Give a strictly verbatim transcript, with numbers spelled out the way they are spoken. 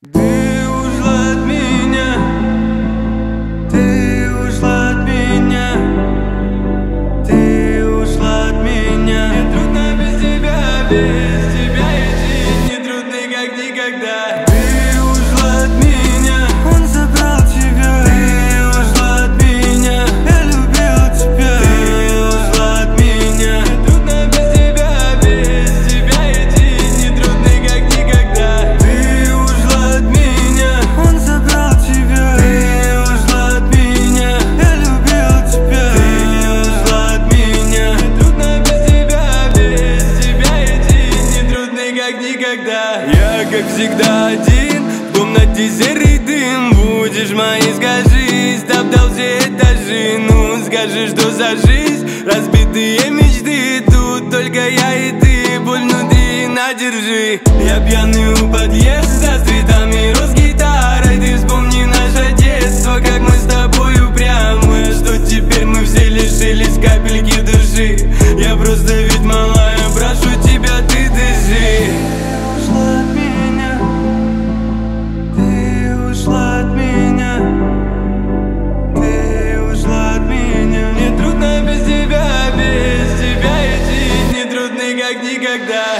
Ты ушла от меня, ты ушла от меня, ты ушла от меня. Мне трудно без тебя, без тебя идти, не трудно как никогда. Ты ушла от меня, он забрал тебя. Ты ушла от меня, я любил тебя. Ты ушла от меня, мне трудно без тебя, без тебя идти, не трудно как никогда. Ты ушла от меня, он забрал тебя. Ты ушла от меня, я любил тебя. Ты ушла от меня, мне трудно без тебя, без тебя идти, не трудно как никогда. Я как всегда один, в комнате серый дым. Будешь моей, скажи, топтал все этажи. Ну скажи, что за жизнь, разбитые мечты. Тут только я и ты, боль внутри, на, держи. Я пьяный у подъезда, с цветами роз гитарой. Ты вспомни наше детство, как мы с тобой упрямы. Что теперь мы все лишились капельки души. Я просто ведь малая, прошу тебя, ты дыши. Ушла от меня, ты ушла от меня, ты ушла от меня. Мне трудно без тебя, без тебя идти, не трудно как никогда.